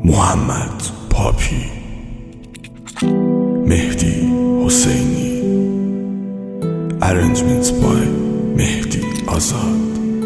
محمد پاپی، مهدی حسینی، ارنجمنت بای مهدی آزاد.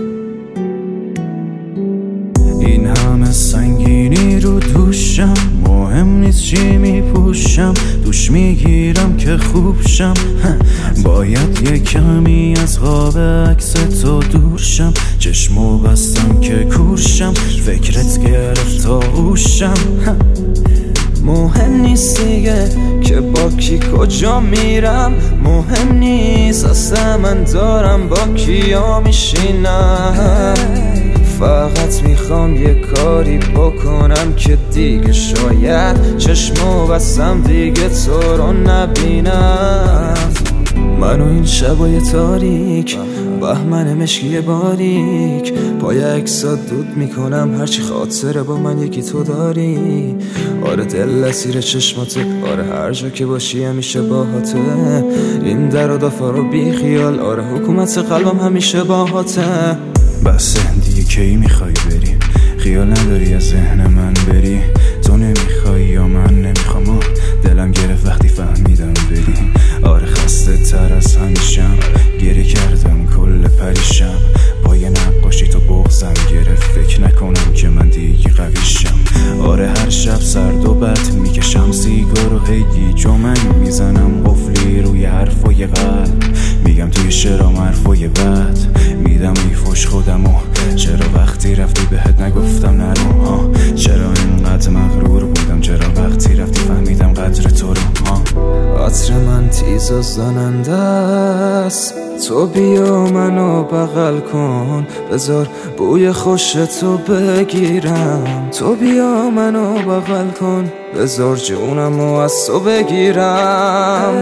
این همه سنگینی رو دوشم، مهم نیست چی میپوشم، دوش میگیرم که خوب شم. باید یه کمی از قاب عکس تو دور شم، چشمو بستم که کورشم، فکرت گرفت تا هوشم. مهم نیست دیگه که با کی کجا میرم، مهم نیست اصلا من دارم با کیا میشینم. فقط میخوام یه کاری بکنم که دیگه شاید چشمو بستم دیگه تو رو نبینم. منو این شبای تاریک، بهمن مشکی باریک، پای عکسات دود میکنم هرچی خاطره با من یکی تو داری. آره دل اسیر چشماته، آره هر جا که باشی همیشه باهاته. این در و دافا رو بی خیال، آره حکومت قلبم همیشه باهاته. بس دیگه کی میخوای بری؟ خیال نداری از ذهن من بری؟ تو نمیخوای یا من نمیخوام؟ دلم گرفت وقتی فهمیدم بری. آره خسته تر از همیشم، گریه کردم کل پریشم. پای نقاشی تو بغضم گرفت، فکر نکنم که من دیگه قویشم. آره هر شب سرد و بد میکشم سیگار و هی جمنگ میزنم قفلی روی حرفای قلب. میگم توی شرام حرفای بد میدم میفوش خودمو. چرا وقتی رفتی بهت نگفتم نرو ها؟ چرا اینقدر مغرور بودم؟ چرا وقتی رفتی فهمیدم قدر تو رو ها؟ عطر من تیز و زننده است، تو بیا منو بغل کن، بذار بوی خوش تو بگیرم. تو بیا منو بغل کن، بذار جونمو از تو بگیرم.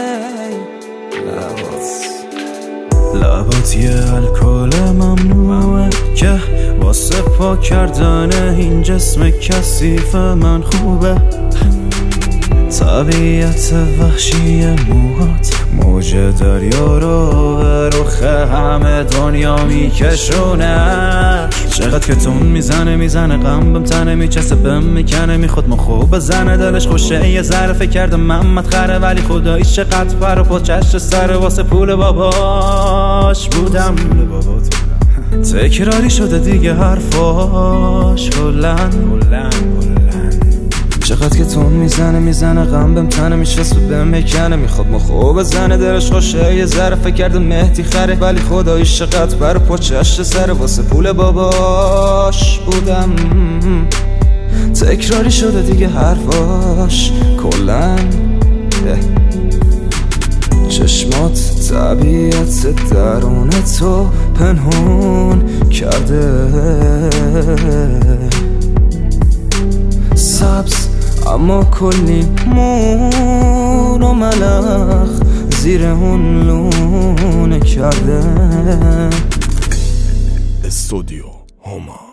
لبات یه الکل ممنوعه که واسه پاک کردن این جسم کثیف من خوبه. طبیعت وحشی موهات موج دریا رو به رخ همه دنیا میکشونه. چقدر که تون میزنه غم بهم تنه میچسته بهم میکنه، میخواد ما خوب بزنه دلش خوشه. یه ذره فکر کردم محمد خره، ولی خدایی چقدر پر و پچش سر واسه پول باباش بودم. تکراری شده دیگه حرفاش کلن. چقدر که تون میزنه غم بهم تنه میشست و بهم میکنه، میخواد ما خوب بزنه دلش خوشه. یه ذره فکر کردم مهدی خره، ولی خدایی چقدر پر پچش سر واسه پول باباش بودم. تکراری شده دیگه حرفاش کلن. چشمات طبیعت درون تو پنهون کرده، سبز اما کلی مون و ملخ زیر اون لونه کرده. استودیو هما.